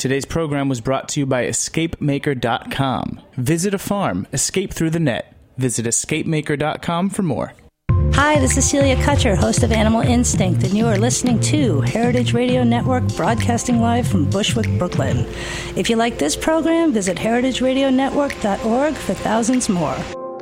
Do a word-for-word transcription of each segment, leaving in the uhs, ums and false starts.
Today's program was brought to you by escape maker dot com. Visit a farm, escape through the net. Visit escape maker dot com for more. Hi, this is Celia Kutcher, host of Animal Instinct, and you are listening to Heritage Radio Network, broadcasting live from Bushwick, Brooklyn. If you like this program, visit heritage radio network dot org for thousands more.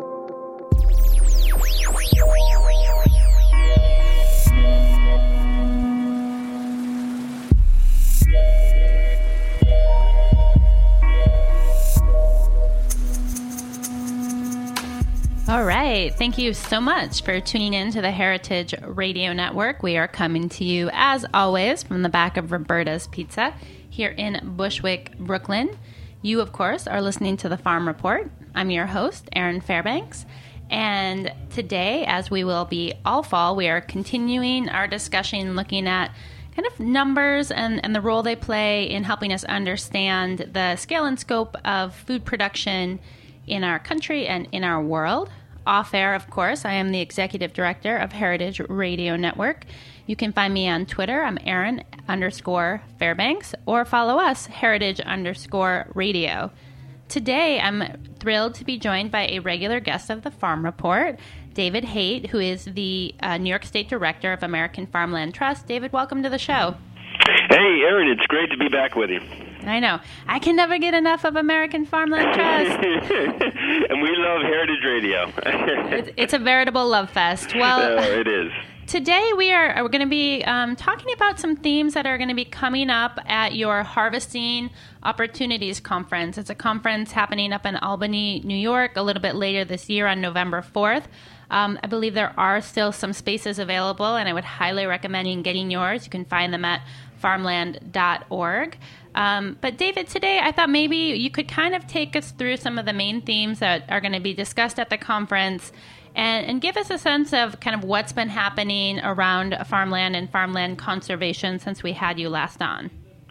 All right. Thank you so much for tuning in to the Heritage Radio Network. We are coming to you, as always, from the back of Roberta's Pizza here in Bushwick, Brooklyn. You, of course, are listening to The Farm Report. I'm your host, Erin Fairbanks. And today, as we will be all fall, we are continuing our discussion looking at kind of numbers and, and the role they play in helping us understand the scale and scope of food production in our country and in our world. Off air, of course, I am the Executive Director of Heritage Radio Network. You can find me on Twitter. I'm Erin underscore Fairbanks, or follow us, Heritage underscore Radio. Today, I'm thrilled to be joined by a regular guest of the Farm Report, David Haight, who is the uh, New York State Director of American Farmland Trust. David, welcome to the show. Hey, Erin, it's great to be back with you. I know. I can never get enough of American Farmland Trust. And we love Heritage Radio. it's, it's a veritable love fest. Well, oh, it is. Today we are we're going to be um, talking about some themes that are going to be coming up at your Harvesting Opportunities Conference. It's a conference happening up in Albany, New York, a little bit later this year on November fourth. Um, I believe there are still some spaces available, and I would highly recommend getting yours. You can find them at farmland dot org. Um, but David, today I thought maybe you could kind of take us through some of the main themes that are going to be discussed at the conference and, and give us a sense of kind of what's been happening around farmland and farmland conservation since we had you last on.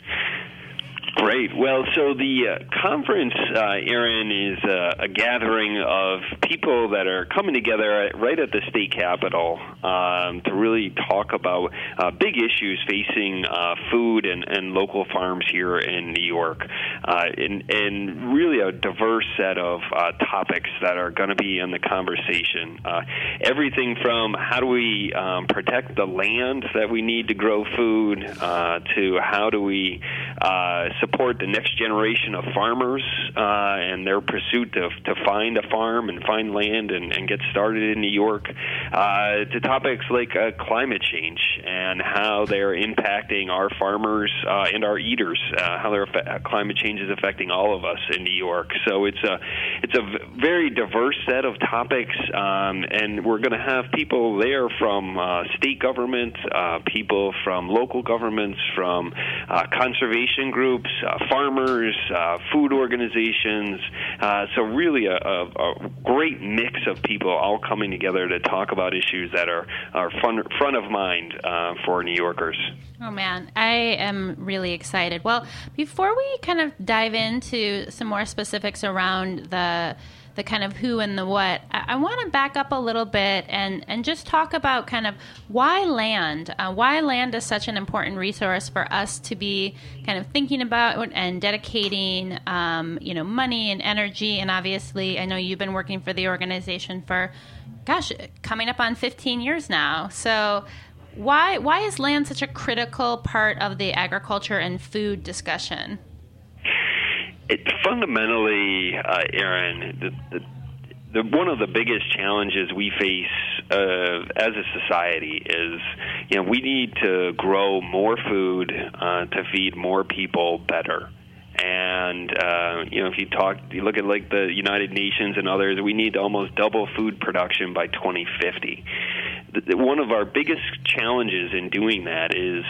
Great. Well, so the uh, conference, uh, Erin, is uh, a gathering of people that are coming together at, right at the state capitol um, to really talk about uh, big issues facing uh, food and, and local farms here in New York, uh, and, and really a diverse set of uh, topics that are going to be in the conversation. Uh, everything from how do we um, protect the land that we need to grow food uh, to how do we uh, support the next generation of farmers uh, and their pursuit to, to find a farm and find land and, and get started in New York, uh, to topics like uh, climate change and how they're impacting our farmers uh, and our eaters, uh, how their uh, climate change is affecting all of us in New York. So it's a it's a very diverse set of topics, um, and we're going to have people there from uh, state government, uh, people from local governments, from uh, conservation groups, uh, farmers, uh, food organizations. Uh, so really a, a, a great mix of people all coming together to talk about issues that are, are fun, front of mind uh, for New Yorkers. Oh, man, I am really excited. Well, before we kind of dive into some more specifics around the the kind of who and the what, I, I want to back up a little bit and, and just talk about kind of why land, uh, why land is such an important resource for us to be kind of thinking about and dedicating, um, you know, money and energy. And obviously, I know you've been working for the organization for, gosh, coming up on fifteen years now. So why why is land such a critical part of the agriculture and food discussion? It fundamentally, uh, Erin, the, the, the, one of the biggest challenges we face uh, as a society is, you know, we need to grow more food uh, to feed more people better. And, uh, you know, if you talk, you look at like the United Nations and others, we need to almost double food production by twenty fifty. The, the, one of our biggest challenges in doing that is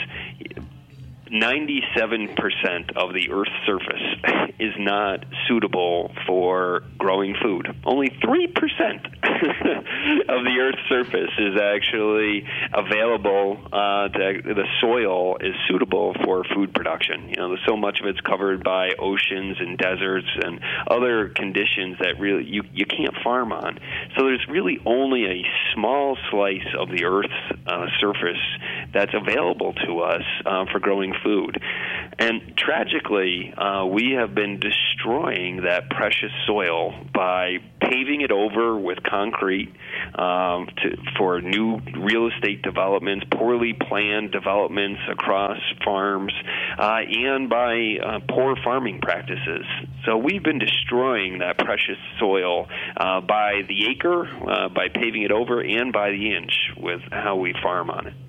ninety-seven percent of the Earth's surface is not suitable for growing food. Only three percent of the Earth's surface is actually available, uh, to, the soil is suitable for food production. You know, so much of it's covered by oceans and deserts and other conditions that really you, you can't farm on. So there's really only a small slice of the Earth's uh, surface that's available to us uh, for growing food. And tragically, uh, we have been destroying that precious soil by paving it over with concrete um, to, for new real estate developments, poorly planned developments across farms, uh, and by uh, poor farming practices. So we've been destroying that precious soil uh, by the acre, uh, by paving it over, and by the inch with how we farm on it.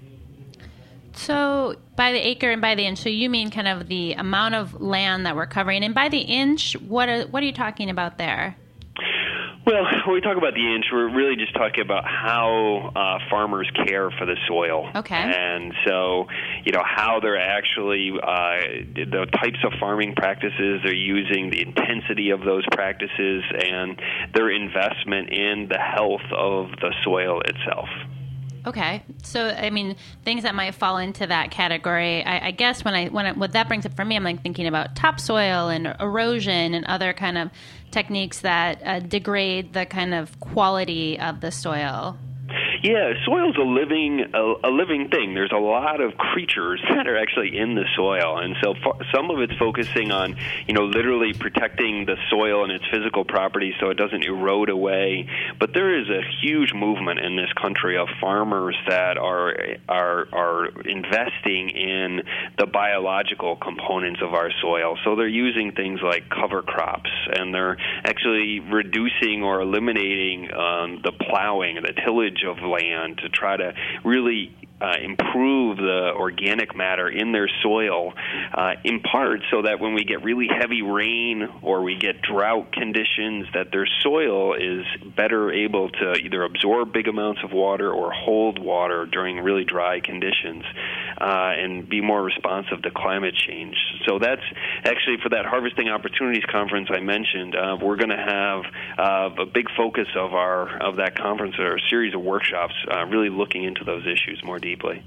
So by the acre and by the inch, so you mean kind of the amount of land that we're covering. And by the inch, what are, what are you talking about there? Well, when we talk about the inch, we're really just talking about how uh, farmers care for the soil. Okay. And so, you know, how they're actually, uh, the types of farming practices they're using, the intensity of those practices, and their investment in the health of the soil itself. Okay, so I mean, things that might fall into that category. I, I guess when I when I, what that brings up for me, I'm like thinking about topsoil and erosion and other kind of techniques that uh, degrade the kind of quality of the soil. Yeah, soil's a living a, a living thing. There's a lot of creatures that are actually in the soil, and so far, some of it's focusing on, you know, literally protecting the soil and its physical properties so it doesn't erode away. But there is a huge movement in this country of farmers that are are are investing in the biological components of our soil. So they're using things like cover crops, and they're actually reducing or eliminating um, the plowing and the tillage of land to try to really uh, improve the organic matter in their soil, uh, in part so that when we get really heavy rain or we get drought conditions, that their soil is better able to either absorb big amounts of water or hold water during really dry conditions, uh, and be more responsive to climate change. So that's actually for that Harvesting Opportunities Conference I mentioned. Uh, we're going to have uh, a big focus of our of that conference, or a series of workshops, uh, really looking into those issues more deeply.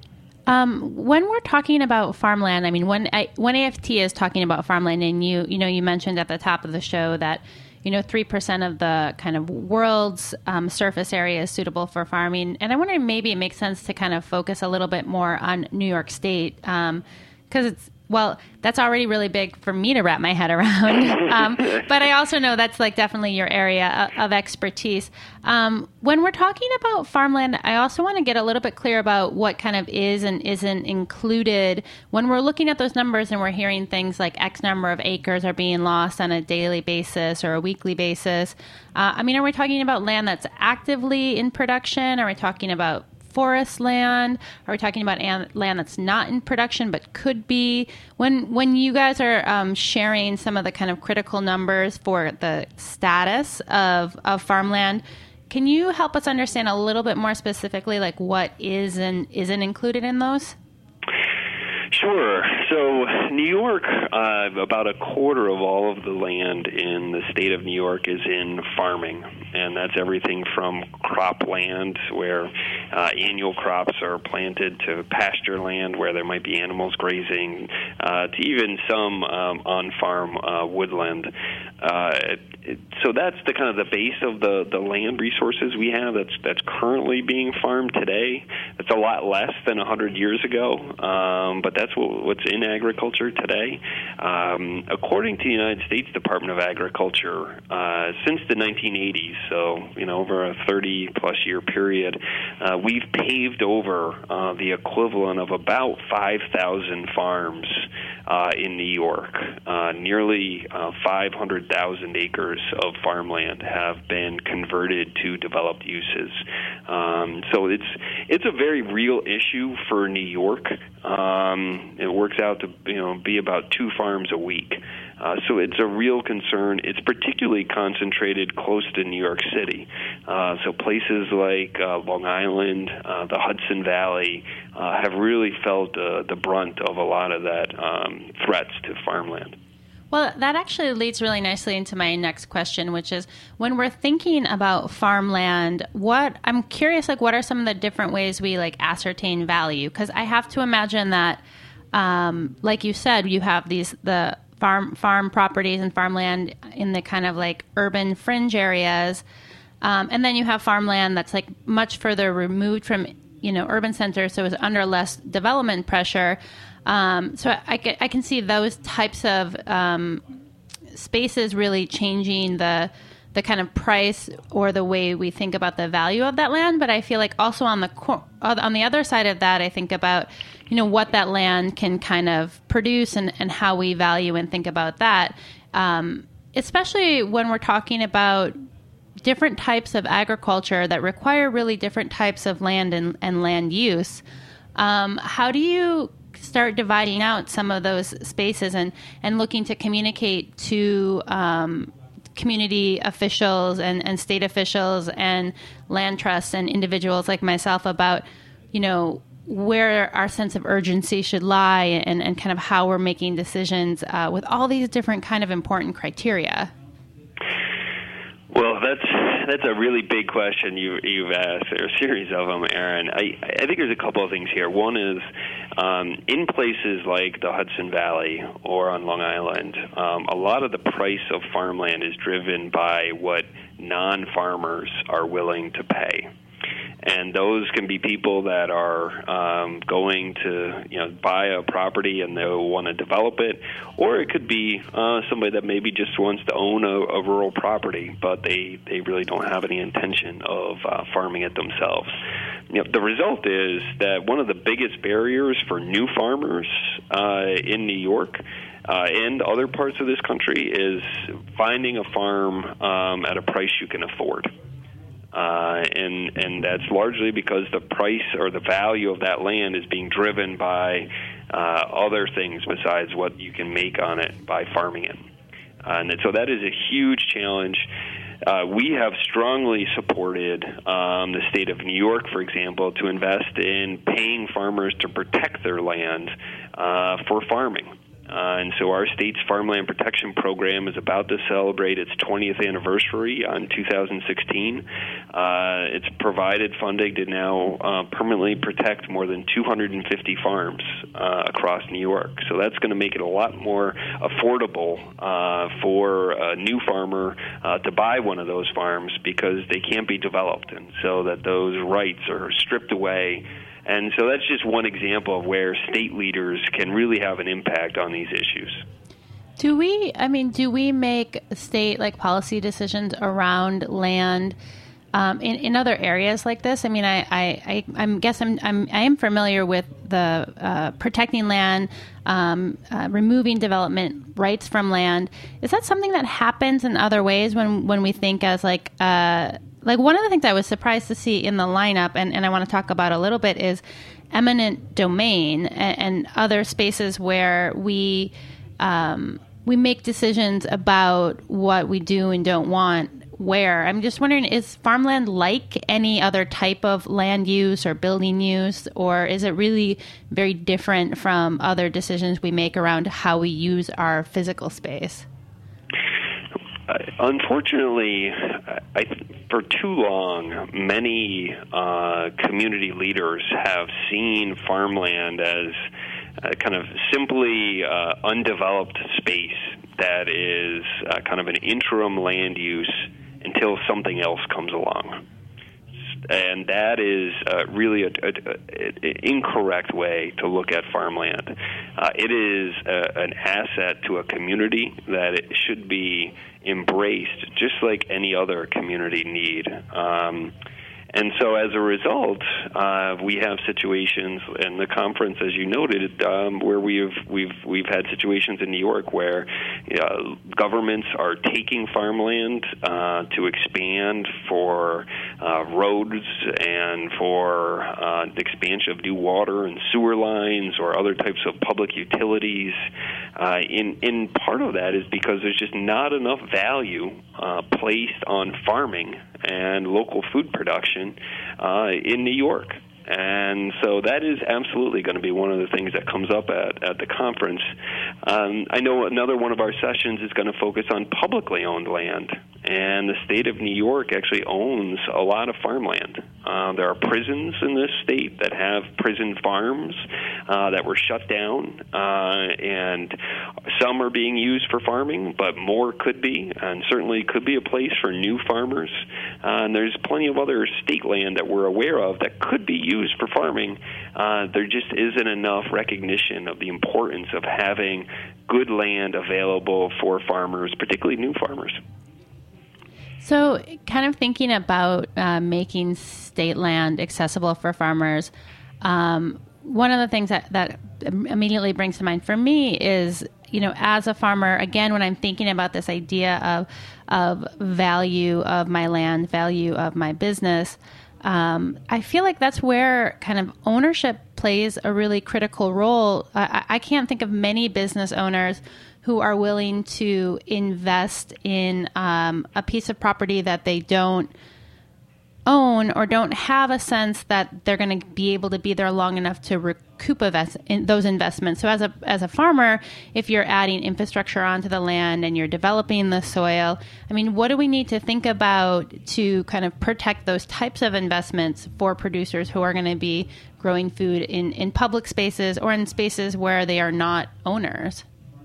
Um, when we're talking about farmland, I mean, when I, when A F T is talking about farmland, and you you know you mentioned at the top of the show that you know three percent of the kind of world's um, surface area is suitable for farming, and I wonder if maybe it makes sense to kind of focus a little bit more on New York State, because um, it's well, that's already really big for me to wrap my head around. um, but I also know that's like definitely your area of expertise. Um, when we're talking about farmland, I also want to get a little bit clear about what kind of is and isn't included when we're looking at those numbers and we're hearing things like X number of acres are being lost on a daily basis or a weekly basis. Uh, I mean, are we talking about land that's actively in production? Are we talking about forest land? Are we talking about an- land that's not in production but could be? When when you guys are um, sharing some of the kind of critical numbers for the status of, of farmland, can you help us understand a little bit more specifically, like what is and isn't included in those? Sure. So New York, uh, about a quarter of all of the land in the state of New York is in farming, and that's everything from cropland, where uh, annual crops are planted, to pasture land where there might be animals grazing, uh, to even some um, on-farm uh, woodland. Uh, it, it, so that's the kind of the base of the, the land resources we have that's that's currently being farmed today. It's a lot less than one hundred years ago, um, but that's what, what's in agriculture today. Um, according to the United States Department of Agriculture, uh, since the nineteen eighties, so you know over a thirty-plus year period, uh, we've paved over uh, the equivalent of about five thousand farms uh, in New York. Uh, nearly uh, five hundred thousand acres of farmland have been converted to developed uses. Um, so it's it's a very real issue for New York. Um, it works out to you know be about two farms a week. Uh, so it's a real concern. It's particularly concentrated close to New York City. Uh, so places like uh, Long Island, uh, the Hudson Valley, uh, have really felt uh, the brunt of a lot of that um, threats to farmland. Well, that actually leads really nicely into my next question, which is when we're thinking about farmland, what I'm curious, like, what are some of the different ways we like ascertain value? Because I have to imagine that, um, like you said, you have these the farm farm properties and farmland in the kind of like urban fringe areas, um, and then you have farmland that's like much further removed from you know urban centers, so it's under less development pressure. Um, so I, I, can, I can see those types of um, spaces really changing the the kind of price or the way we think about the value of that land. But I feel like also on the cor- on the other side of that, I think about, you know, what that land can kind of produce and, and how we value and think about that, um, especially when we're talking about different types of agriculture that require really different types of land and, and land use. Um, how do you start dividing out some of those spaces and, and looking to communicate to um, community officials and, and state officials and land trusts and individuals like myself about, you know, where our sense of urgency should lie and, and kind of how we're making decisions uh, with all these different kind of important criteria? Well, that's that's a really big question you, you've asked. There are a series of them, Aaron. I, I think there's a couple of things here. One is um, in places like the Hudson Valley or on Long Island, um, a lot of the price of farmland is driven by what non-farmers are willing to pay. And those can be people that are um, going to, you know, buy a property and they'll want to develop it, or it could be uh, somebody that maybe just wants to own a, a rural property, but they, they really don't have any intention of uh, farming it themselves. You know, the result is that one of the biggest barriers for new farmers uh, in New York Uh, and other parts of this country is finding a farm um, at a price you can afford. Uh, and and that's largely because the price or the value of that land is being driven by uh, other things besides what you can make on it by farming it. Uh, and so that is a huge challenge. Uh, we have strongly supported um, the state of New York, for example, to invest in paying farmers to protect their land uh, for farming. Uh, and so our state's Farmland Protection Program is about to celebrate its twentieth anniversary on two thousand sixteen. Uh, it's provided funding to now uh, permanently protect more than two hundred fifty farms uh, across New York. So that's going to make it a lot more affordable uh, for a new farmer uh, to buy one of those farms because they can't be developed, and so that those rights are stripped away. And so that's just one example of where state leaders can really have an impact on these issues. Do we, I mean, do we make state like policy decisions around land um, in, in other areas like this? I mean, I, I, I I'm guess I'm, I'm, I am familiar with the uh, protecting land, um, uh, removing development rights from land. Is that something that happens in other ways when, when we think as like, uh, Like one of the things I was surprised to see in the lineup, and, and I want to talk about a little bit, is eminent domain and, and other spaces where we um, we make decisions about what we do and don't want where. I'm just wondering, is farmland like any other type of land use or building use, or is it really very different from other decisions we make around how we use our physical space? Uh, unfortunately, I, for too long, many uh, community leaders have seen farmland as uh, kind of simply uh, undeveloped space that is uh, kind of an interim land use until something else comes along. And that is uh, really an incorrect way to look at farmland. Uh, it is a, an asset to a community that it should be embraced just like any other community need. Um, and so as a result, uh, we have situations in the conference, as you noted, um, where we've we've we've had situations in New York where uh, governments are taking farmland uh, to expand for uh, roads and for uh, the expansion of new water and sewer lines or other types of public utilities. Uh, in in part of that is because there's just not enough value uh, placed on farming and local food production uh, in New York. And so that is absolutely going to be one of the things that comes up at, at the conference. Um, I know another one of our sessions is going to focus on publicly owned land and the state of New York actually owns a lot of farmland. Uh, there are prisons in this state that have prison farms uh, that were shut down, uh, and some are being used for farming, but more could be, and certainly could be a place for new farmers. Uh, and there's plenty of other state land that we're aware of that could be used for farming. Uh, there just isn't enough recognition of the importance of having good land available for farmers, particularly new farmers. So kind of thinking about uh, making state land accessible for farmers, um, one of the things that, that immediately brings to mind for me is, you know, as a farmer, again, when I'm thinking about this idea of of value of my land, value of my business, um, I feel like that's where kind of ownership plays a really critical role. I, I can't think of many business owners who are willing to invest in um, a piece of property that they don't own or don't have a sense that they're going to be able to be there long enough to recoup invest in those investments. So as a as a farmer, if you're adding infrastructure onto the land and you're developing the soil, I mean, what do we need to think about to kind of protect those types of investments for producers who are going to be growing food in, in public spaces or in spaces where they are not owners?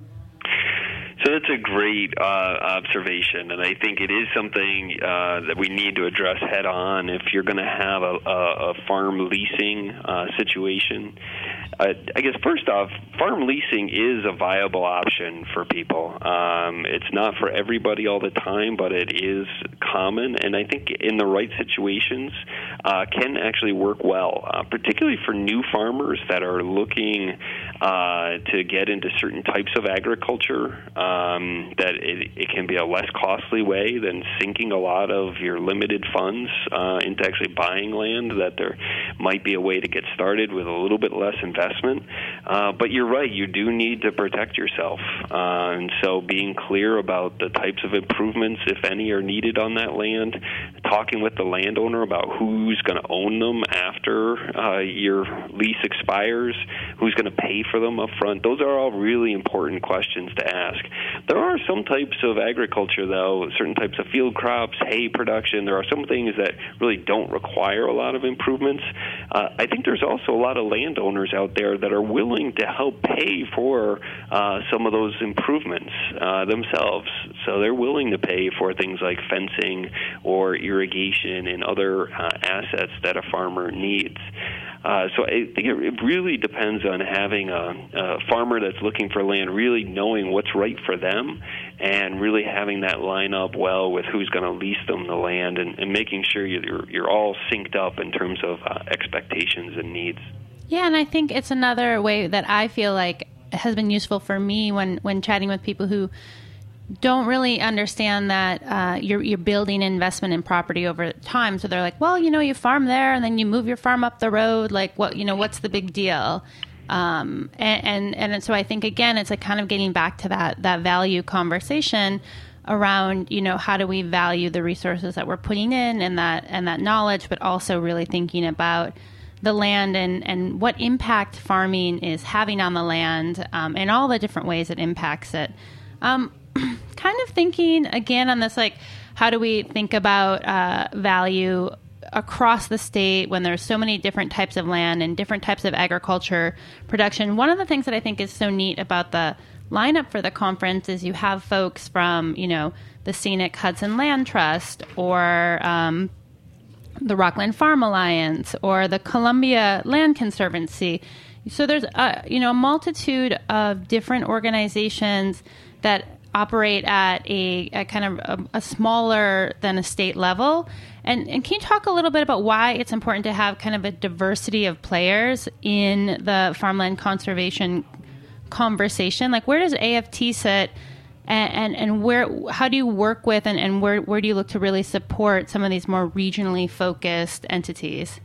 So that's a great uh, observation, and I think it is something uh, that we need to address head on if you're going to have a, a, a farm leasing uh, situation. Uh, I guess first off, farm leasing is a viable option for people. Um, it's not for everybody all the time, but it is common, and I think in the right situations uh, can actually work well, uh, particularly for new farmers that are looking uh, to get into certain types of agriculture. Um, that it, it can be a less costly way than sinking a lot of your limited funds uh, into actually buying land, that there might be a way to get started with a little bit less investment. Uh, but you're right, you do need to protect yourself. Uh, and so being clear about the types of improvements, if any, are needed on that land, talking with the landowner about who's going to own them after uh, your lease expires, who's going to pay for them up front, those are all really important questions to ask. There are some types of agriculture, though, certain types of field crops, hay production. There are some things that really don't require a lot of improvements. Uh, I think there's also a lot of landowners out there that are willing to help pay for uh, some of those improvements uh, themselves. So they're willing to pay for things like fencing or irrigation and other uh, assets that a farmer needs. Uh, so I think it really depends on having a, a farmer that's looking for land, really knowing what's right for them, and really having that line up well with who's going to lease them the land, and, and making sure you're you're all synced up in terms of uh, expectations and needs. Yeah, and I think it's another way that I feel like has been useful for me when, when chatting with people who don't really understand that uh, you're you're building investment in property over time. So they're like, well, you know, you farm there and then you move your farm up the road. Like, what, you know, what's the big deal? Um, and, and and so I think, again, it's like kind of getting back to that that value conversation around, you know, how do we value the resources that we're putting in and that and that knowledge, but also really thinking about the land and, and what impact farming is having on the land, um, and all the different ways it impacts it. Um, kind of thinking again on this, like, how do we think about uh, value across the state when there's so many different types of land and different types of agriculture production? One of the things that I think is so neat about the lineup for the conference is you have folks from, you know, the Scenic Hudson Land Trust, or um, the Rockland Farm Alliance, or the Columbia Land Conservancy. So there's a, you know, a multitude of different organizations that operate at a, a kind of a, a smaller than a state level. And, and can you talk a little bit about why it's important to have kind of a diversity of players in the farmland conservation conversation? Like, where does A F T sit, and, and, and where, how do you work with, and, and where, where do you look to really support some of these more regionally focused entities?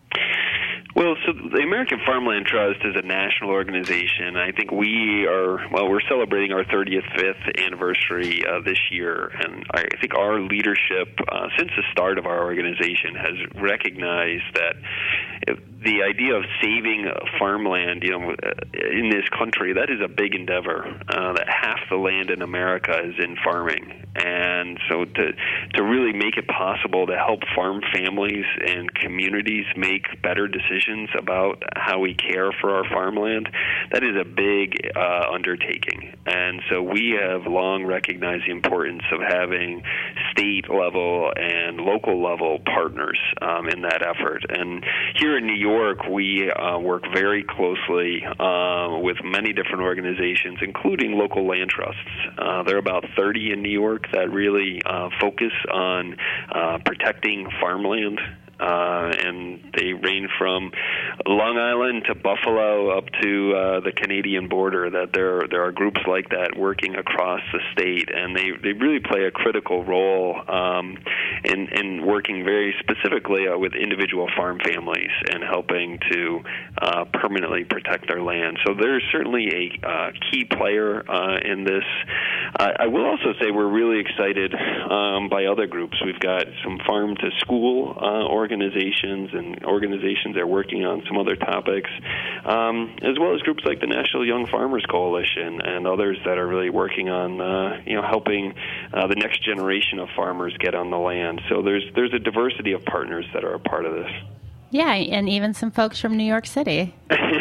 Well, so the American Farmland Trust is a national organization. I think we are, well, we're celebrating our thirty-fifth anniversary uh, this year, and I think our leadership uh, since the start of our organization has recognized that the idea of saving farmland, you know, in this country, that is a big endeavor. Uh, that half the land in America is in farming, and so to to really make it possible to help farm families and communities make better decisions about how we care for our farmland, that is a big uh, undertaking. And so we have long recognized the importance of having state level and local level partners um, in that effort. And here in New York, we uh, work very closely uh, with many different organizations, including local land trusts. Uh, there are about thirty in New York that really uh, focus on uh, protecting farmland. Uh, and they range from Long Island to Buffalo up to uh, the Canadian border. That there there are groups like that working across the state, and they, they really play a critical role um, in in working very specifically uh, with individual farm families and helping to uh, permanently protect their land. So there's certainly a uh, key player uh, in this. Uh, I will also say we're really excited um, by other groups. We've got some farm to school uh, organizations and organizations that are working on some other topics, um, as well as groups like the National Young Farmers Coalition and others that are really working on, uh, you know, helping uh, the next generation of farmers get on the land. So there's there's a diversity of partners that are a part of this. Yeah, and even some folks from New York City.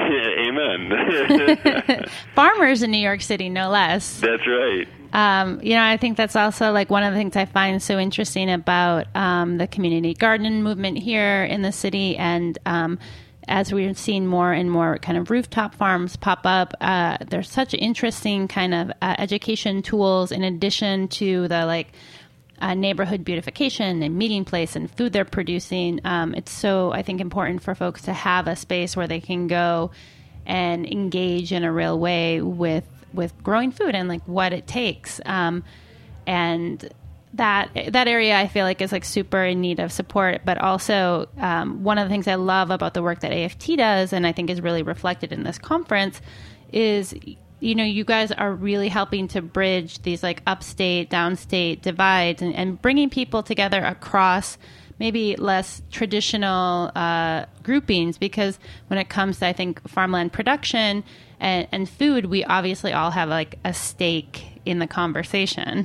Amen. Farmers in New York City, no less. That's right. Um, you know, I think that's also like one of the things I find so interesting about um, the community garden movement here in the city. And um, as we're seeing more and more kind of rooftop farms pop up, uh, there's such interesting kind of uh, education tools in addition to the like uh, neighborhood beautification and meeting place and food they're producing. Um, it's so, I think, important for folks to have a space where they can go and engage in a real way with with growing food and like what it takes. Um, and that that area I feel like is like super in need of support, but also um, one of the things I love about the work that A F T does, and I think is really reflected in this conference, is, you know, you guys are really helping to bridge these like upstate, downstate divides and, and bringing people together across maybe less traditional uh, groupings, because when it comes to, I think, farmland production and, and food, we obviously all have like a stake in the conversation.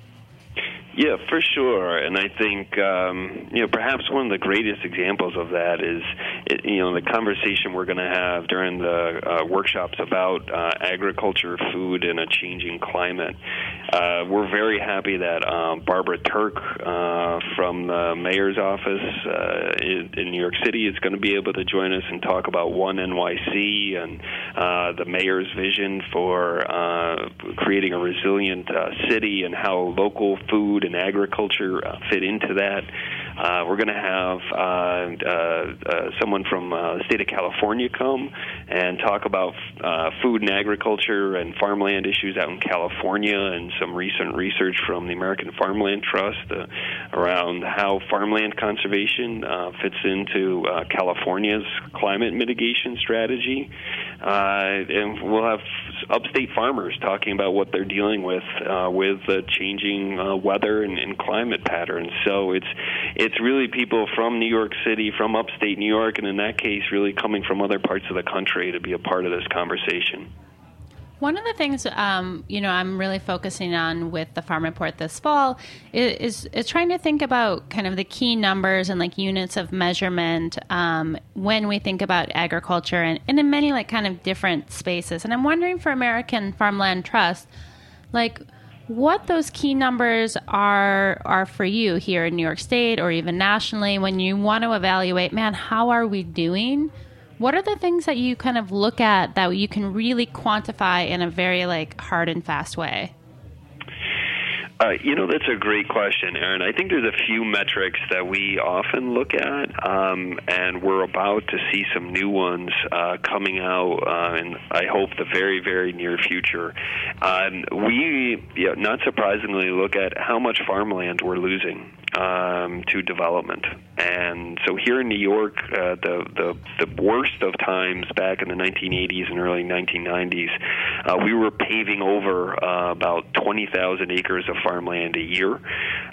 Yeah, for sure. And I think, um, you know, perhaps one of the greatest examples of that is, it, you know, the conversation we're going to have during the uh, workshops about uh, agriculture, food, and a changing climate. Uh, we're very happy that um, Barbara Turk uh, from the mayor's office uh, in, in New York City is going to be able to join us and talk about One N Y C and uh, the mayor's vision for uh, creating a resilient uh, city and how local food and agriculture uh, fit into that. Uh, we're going to have uh, uh, uh, someone from uh, the state of California come and talk about uh, food and agriculture and farmland issues out in California, and some recent research from the American Farmland Trust uh, around how farmland conservation uh, fits into uh, California's climate mitigation strategy. Uh, and we'll have upstate farmers talking about what they're dealing with uh, with the changing uh, weather and, and climate patterns. So it's it's really people from New York City, from upstate New York, and in that case, really coming from other parts of the country to be a part of this conversation. One of the things, um, you know, I'm really focusing on with the Farm Report this fall is, is, is trying to think about kind of the key numbers and like units of measurement um, when we think about agriculture and, and in many like kind of different spaces. And I'm wondering for American Farmland Trust, like what those key numbers are are for you here in New York State or even nationally when you want to evaluate, man, how are we doing? What are the things that you kind of look at that you can really quantify in a very like hard and fast way? Uh, you know, that's a great question, Erin. I think there's a few metrics that we often look at, um, and we're about to see some new ones uh, coming out uh, in, I hope, the very, very near future. Um, we, you know, not surprisingly, look at how much farmland we're losing um, to development. And so here in New York, uh, the, the the worst of times back in the nineteen eighties and early nineteen nineties, uh, we were paving over uh, about twenty thousand acres of farmland a year.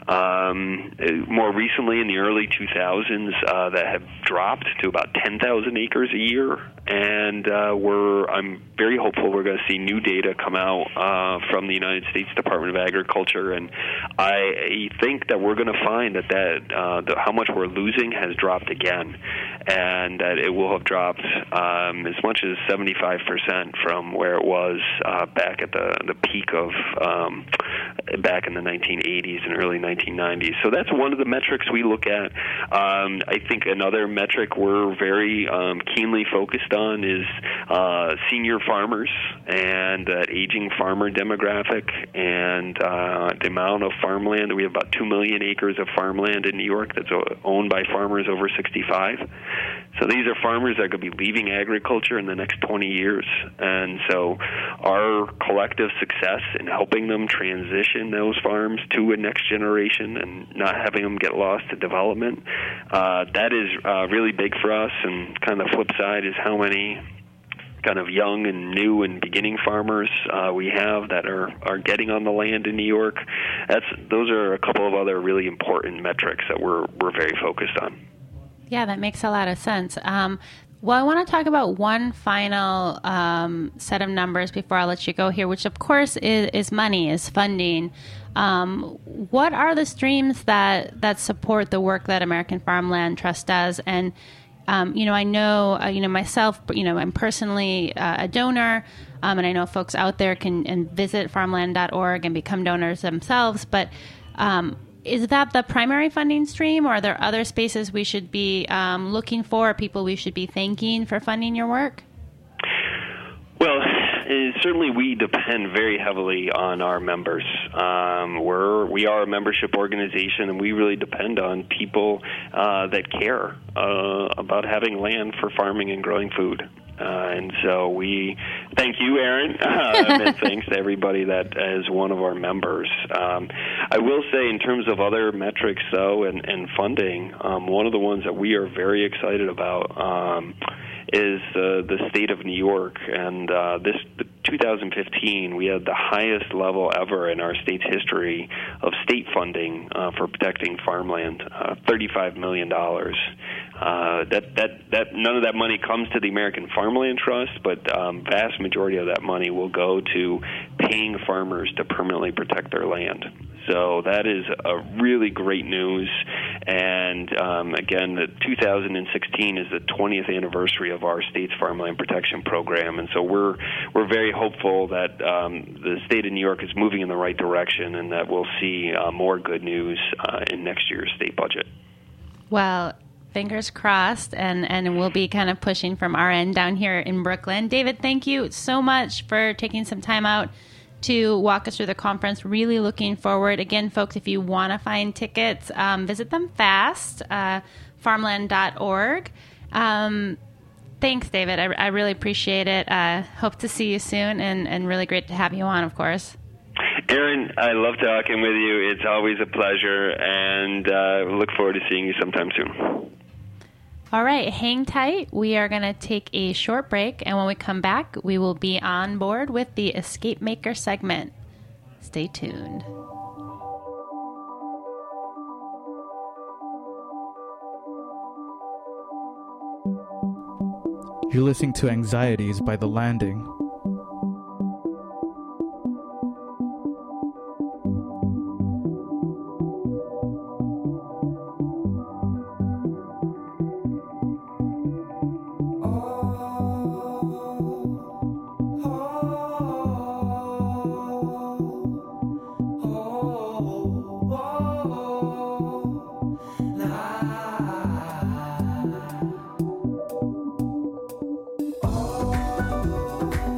Um, more recently, in the early two thousands, uh, that have dropped to about ten thousand acres a year, and uh, we're I'm very hopeful we're going to see new data come out uh, from the United States Department of Agriculture, and I think that we're going to find that that uh, the, how much we're losing has dropped again, and that it will have dropped um, as much as seventy-five percent from where it was uh, back at the the peak of um, back in the nineteen eighties and early nineteen nineties. So that's one of the metrics we look at. Um, I think another metric we're very um, keenly focused on is uh, senior farmers and that aging farmer demographic and uh, the amount of farmland. We have about two million acres of farmland in New York that's owned by farmers over sixty-five. So these are farmers that could be leaving agriculture in the next twenty years. And so our collective success in helping them transition those farms to a next generation and not having them get lost to development, uh, that is uh, really big for us. And kind of the flip side is how many kind of young and new and beginning farmers uh, we have that are, are getting on the land in New York. That's those are a couple of other really important metrics that we're we're very focused on. Yeah, that makes a lot of sense. Um, well, I want to talk about one final um, set of numbers before I let you go here, which of course is, is money, is funding. Um, what are the streams that, that support the work that American Farmland Trust does? And, um, you know, I know, uh, you know, myself, you know, I'm personally uh, a donor, um, and I know folks out there can and visit farmland dot org and become donors themselves, but um is that the primary funding stream, or are there other spaces we should be um, looking for, people we should be thanking for funding your work? Well, certainly we depend very heavily on our members. Um, we're, we are a membership organization, and we really depend on people uh, that care uh, about having land for farming and growing food. Uh, and so we thank you, Aaron, uh, and thanks to everybody that is one of our members. Um, I will say in terms of other metrics, though, and, and funding, um, one of the ones that we are very excited about um, is uh, the state of New York. And uh, this two thousand fifteen, we had the highest level ever in our state's history of state funding uh, for protecting farmland, uh, thirty-five million dollars. Uh, that, that, that none of that money comes to the American Farmland Trust, but um, vast majority of that money will go to paying farmers to permanently protect their land. So that is a really great news. And um, again, the two thousand sixteen is the twentieth anniversary of our state's farmland protection program, and so we're we're very hopeful that um, the state of New York is moving in the right direction, and that we'll see uh, more good news uh, in next year's state budget. Well, fingers crossed, and, and we'll be kind of pushing from our end down here in Brooklyn. David, thank you so much for taking some time out to walk us through the conference. Really looking forward. Again, folks, if you want to find tickets, um, visit them fast, uh, farmland dot org. Um, thanks, David. I, I really appreciate it. Uh, hope to see you soon, and, and really great to have you on, of course. Aaron, I love talking with you. It's always a pleasure, and uh, look forward to seeing you sometime soon. All right, hang tight. We are going to take a short break, and when we come back, we will be on board with the Escape Maker segment. Stay tuned. You're listening to Anxieties by The Landing. Oh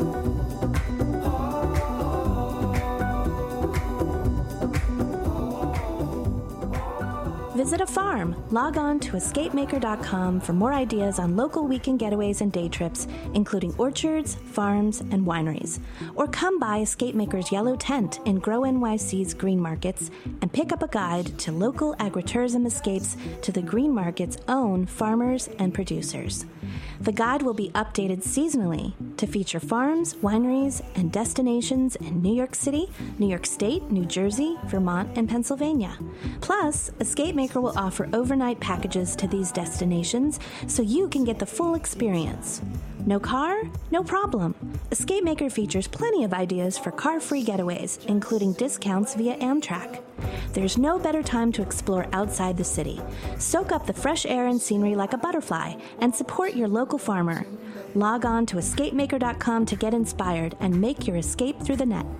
Visit a farm. Log on to escape maker dot com for more ideas on local weekend getaways and day trips, including orchards, farms, and wineries. Or come by Escape Maker's Yellow Tent in Grow N Y C's Green Markets and pick up a guide to local agritourism escapes to the Green Market's own farmers and producers. The guide will be updated seasonally to feature farms, wineries, and destinations in New York City, New York State, New Jersey, Vermont, and Pennsylvania. Plus, Escape Maker will offer overnight packages to these destinations so you can get the full experience. No car? No problem. Escape Maker features plenty of ideas for car-free getaways, including discounts via Amtrak. There's no better time to explore outside the city. Soak up the fresh air and scenery like a butterfly and support your local farmer. Log on to escape maker dot com to get inspired and make your escape through the net.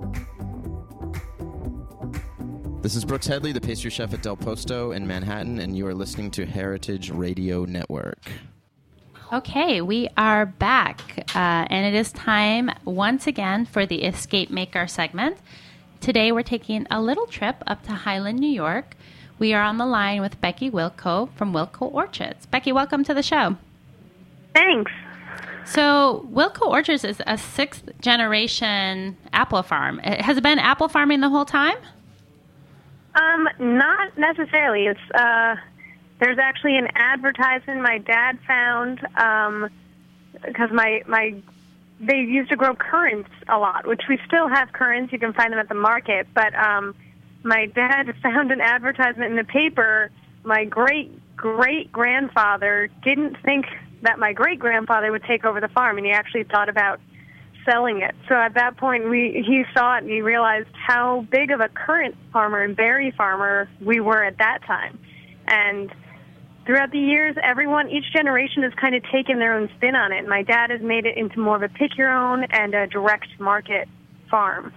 This is Brooks Headley, the pastry chef at Del Posto in Manhattan, and you are listening to Heritage Radio Network. Okay, we are back, uh, and it is time once again for the Escape Maker segment. Today we're taking a little trip up to Highland, New York. We are on the line with Becky Wilco from Wilco Orchards. Becky, welcome to the show. Thanks. So Wilco Orchards is a sixth generation apple farm. Has it been apple farming the whole time? Um, not necessarily. It's uh, there's actually an advertisement my dad found um, because my my they used to grow currants a lot, which we still have currants. You can find them at the market. But um, my dad found an advertisement in the paper. My great great grandfather didn't think that my great grandfather would take over the farm, and he actually thought about selling it. So at that point, we he saw it and he realized how big of a currant farmer and berry farmer we were at that time. And throughout the years, everyone, each generation has kind of taken their own spin on it. My dad has made it into more of a pick-your-own and a direct market farm.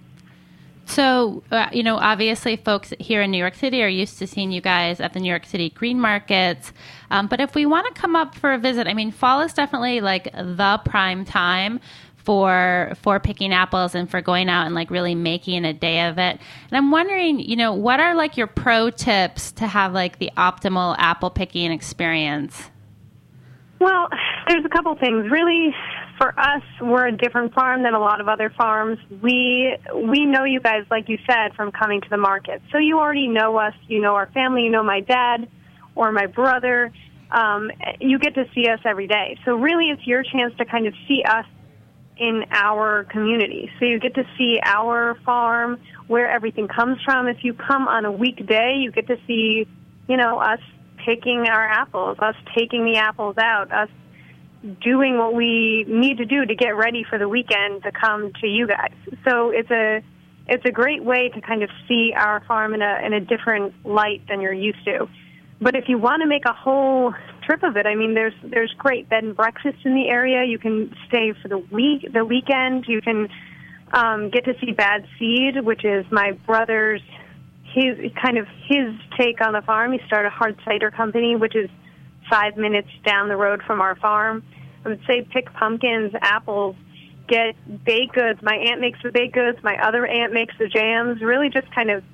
So, uh, you know, obviously folks here in New York City are used to seeing you guys at the New York City green markets. Um, but if we want to come up for a visit, I mean, fall is definitely like the prime time for for picking apples and for going out and like really making a day of it. And I'm wondering, you know, what are like your pro tips to have like the optimal apple picking experience? Well, there's a couple things. Really, for us, we're a different farm than a lot of other farms. We we know you guys, like you said, from coming to the market. So you already know us. You know our family. You know my dad or my brother. Um, you get to see us every day. So really, it's your chance to kind of see us in our community. So you get to see our farm, where everything comes from. If you come on a weekday, you get to see, you know, us picking our apples, us taking the apples out, us doing what we need to do to get ready for the weekend to come to you guys. So it's a it's a great way to kind of see our farm in a in a different light than you're used to. But if you want to make a whole trip of it, I mean, there's there's great bed and breakfasts in the area. You can stay for the week, the weekend. You can um, get to see Bad Seed, which is my brother's his kind of his take on the farm. He started a hard cider company, which is five minutes down the road from our farm. I would say pick pumpkins, apples, get baked goods. My aunt makes the baked goods. My other aunt makes the jams. Really, just kind of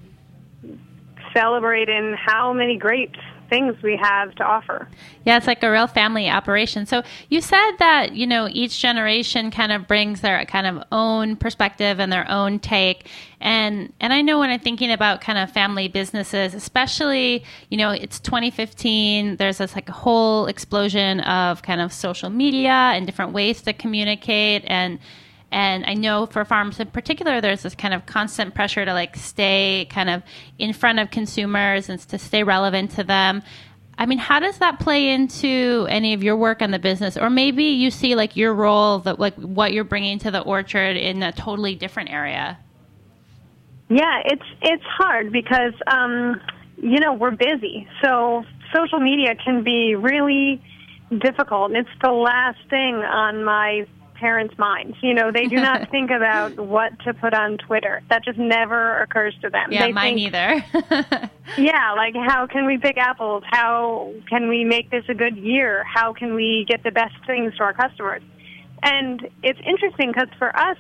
celebrating how many great things we have to offer. Yeah, it's like a real family operation. So you said that, you know, each generation kind of brings their kind of own perspective and their own take. And and I know when I'm thinking about kind of family businesses, especially, you know, it's twenty fifteen, there's this like a whole explosion of kind of social media and different ways to communicate. And And I know for farms in particular, there's this kind of constant pressure to like stay kind of in front of consumers and to stay relevant to them. I mean, how does that play into any of your work on the business? Or maybe you see like your role, that like what you're bringing to the orchard in a totally different area. Yeah, it's it's hard because, um, you know, we're busy. So social media can be really difficult. And it's the last thing on my parents' minds. You know, they do not think about what to put on Twitter. That just never occurs to them. Yeah, they mine think, either. yeah, like how can we pick apples? How can we make this a good year? How can we get the best things to our customers? And it's interesting because for us,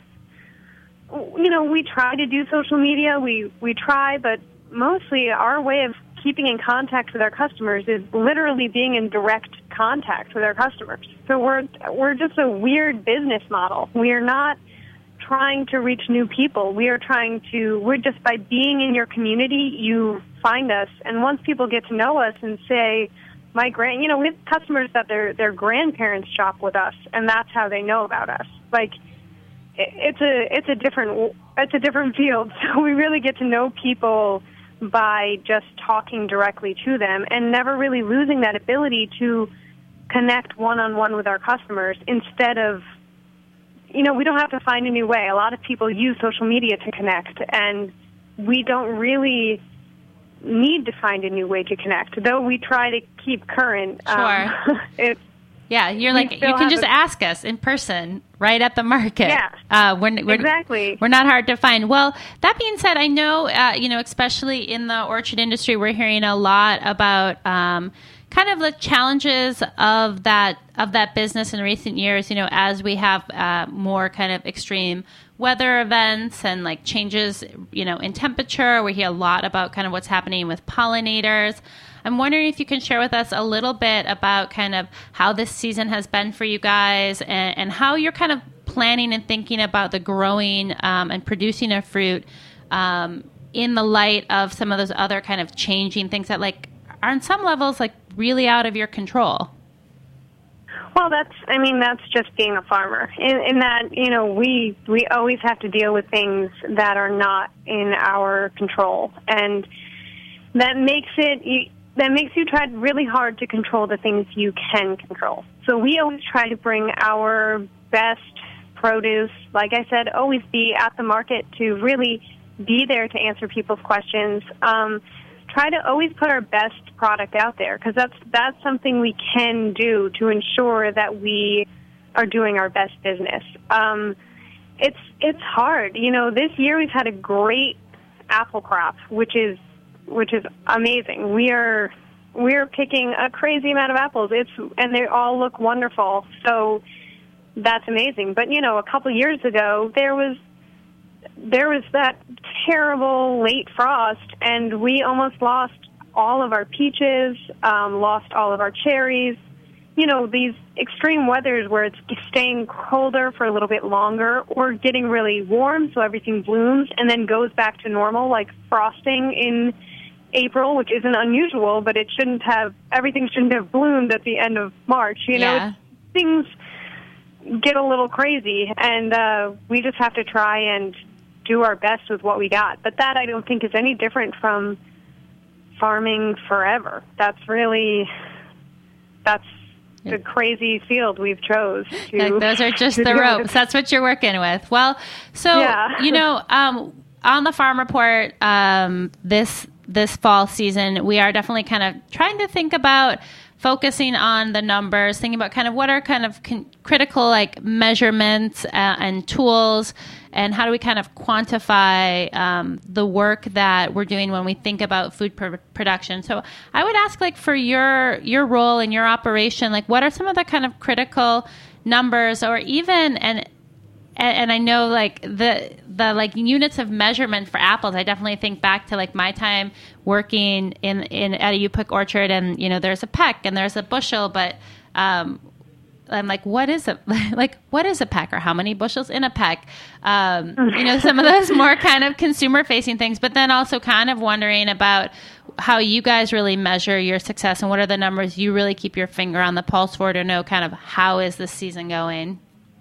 you know, we try to do social media. We, we try, but mostly our way of keeping in contact with our customers is literally being in direct contact with our customers. So we're we're just a weird business model. We are not trying to reach new people. We are trying to, we're just by being in your community, you find us. And once people get to know us and say, my grand, you know, we have customers that their their grandparents shop with us, and that's how they know about us. Like, it, it's a it's a different it's a different field. So we really get to know people by just talking directly to them, and never really losing that ability to connect one on one with our customers. Instead of, you know, we don't have to find a new way. A lot of people use social media to connect, and we don't really need to find a new way to connect, though we try to keep current. Sure. Um, it, yeah, you're like, you can just a, ask us in person right at the market. Yeah, uh, we're, we're, exactly. We're not hard to find. Well, that being said, I know, uh, you know, especially in the orchard industry, we're hearing a lot about um, kind of the challenges of that of that business in recent years, you know, as we have uh, more kind of extreme weather events and like changes, you know, in temperature. We hear a lot about kind of what's happening with pollinators. I'm wondering if you can share with us a little bit about kind of how this season has been for you guys, and, and how you're kind of planning and thinking about the growing um, and producing of fruit um, in the light of some of those other kind of changing things that like are on some levels like really out of your control. Well, that's, I mean, that's just being a farmer. In, in that, you know, we we always have to deal with things that are not in our control. And that makes it, that makes you try really hard to control the things you can control. So we always try to bring our best produce, like I said, always be at the market to really be there to answer people's questions. Um, try to always put our best product out there, because that's that's something we can do to ensure that we are doing our best business. Um, it's it's hard, you know. This year we've had a great apple crop, which is which is amazing. We are we are picking a crazy amount of apples. It's and they all look wonderful. So that's amazing. But you know, a couple years ago there was. There was that terrible late frost, and we almost lost all of our peaches, um, lost all of our cherries. You know, these extreme weathers where it's staying colder for a little bit longer or getting really warm so everything blooms and then goes back to normal, like frosting in April, which isn't unusual, but it shouldn't have, everything shouldn't have bloomed at the end of March. You know, yeah. Things get a little crazy, and uh, we just have to try and do our best with what we got. But that I don't think is any different from farming forever. That's really, that's the crazy field we've chose. To, like those are just the ropes. That's what you're working with. Well, so, yeah. you know, um, on the Farm Report um, this this fall season, we are definitely kind of trying to think about focusing on the numbers, thinking about kind of what are kind of con- critical like measurements uh, and tools, and how do we kind of quantify um, the work that we're doing when we think about food pr- production. So I would ask, like, for your your role in your operation, like what are some of the kind of critical numbers, or even and and I know like the the like units of measurement for apples. I definitely think back to like my time working in, in at a U-Pick orchard, and you know there's a peck and there's a bushel, but um, I'm like, what is a like what is a peck, or how many bushels in a peck? Um, you know, some of those more kind of consumer facing things, but then also kind of wondering about how you guys really measure your success and what are the numbers you really keep your finger on the pulse for to know kind of how is this season going.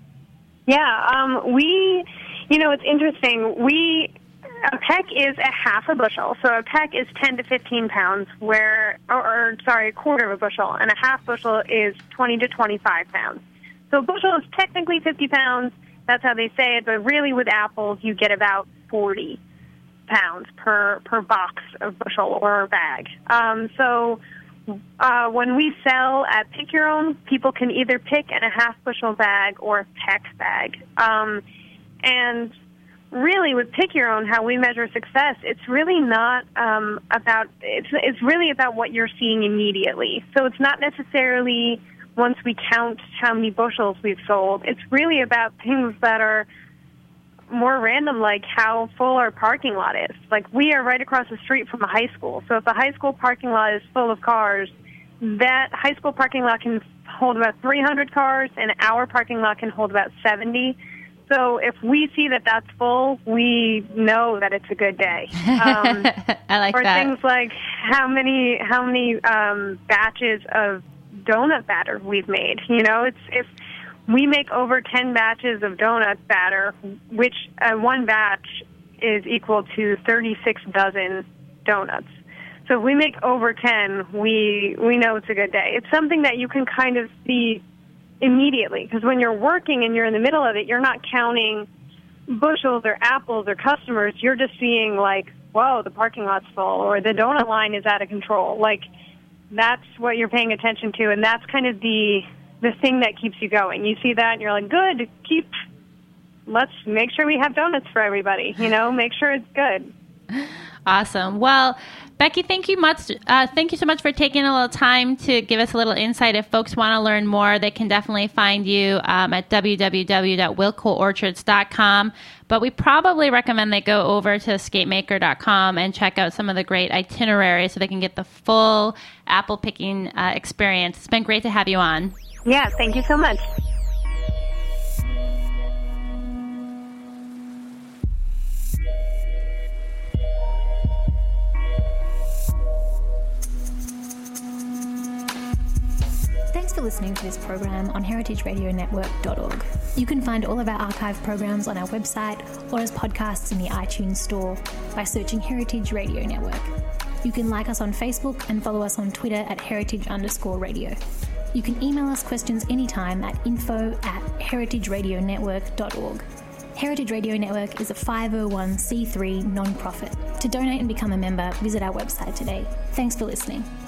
Yeah, um, we, you know, it's interesting. We, a peck is a half a bushel. So a peck is ten to fifteen pounds, where, or, or sorry, a quarter of a bushel, and a half bushel is twenty to twenty-five pounds. So a bushel is technically fifty pounds. That's how they say it, but really with apples, you get about forty pounds per, per box of bushel or bag. Um, so Uh, when we sell at Pick Your Own, people can either pick in a half bushel bag or a peck bag. Um, and really, with Pick Your Own, how we measure success, it's really not um, about, it's, it's really about what you're seeing immediately. So it's not necessarily once we count how many bushels we've sold. It's really about things that are more random, like how full our parking lot is. Like, we are right across the street from a high school. So if the high school parking lot is full of cars, that high school parking lot can hold about three hundred cars, and our parking lot can hold about seventy. So if we see that that's full, we know that it's a good day. Um, I like or that. Or things like how many how many um, batches of donut batter we've made. You know, it's if we make over ten batches of donut batter, which uh, one batch is equal to thirty-six dozen donuts. So if we make over ten, we we know it's a good day. It's something that you can kind of see immediately, because when you're working and you're in the middle of it, you're not counting bushels or apples or customers. You're just seeing, like, whoa, the parking lot's full, or the donut line is out of control. Like, that's what you're paying attention to, and that's kind of the the thing that keeps you going. You see that, and you're like, good, keep, let's make sure we have donuts for everybody, you know, make sure it's good. Awesome. Well, Becky, thank you much. Uh, thank you so much for taking a little time to give us a little insight. If folks want to learn more, they can definitely find you um, at w w w dot wilco orchards dot com. But we probably recommend they go over to escape maker dot com and check out some of the great itineraries so they can get the full apple picking uh, experience. It's been great to have you on. Yeah, thank you so much. Thanks for listening to this program on heritage radio network dot org. You can find all of our archive programs on our website or as podcasts in the iTunes store by searching Heritage Radio Network. You can like us on Facebook and follow us on Twitter at heritage underscore radio. You can email us questions anytime at info at heritage radio network dot org. Heritage Radio Network is a five oh one c three non-profit. To donate and become a member, visit our website today. Thanks for listening.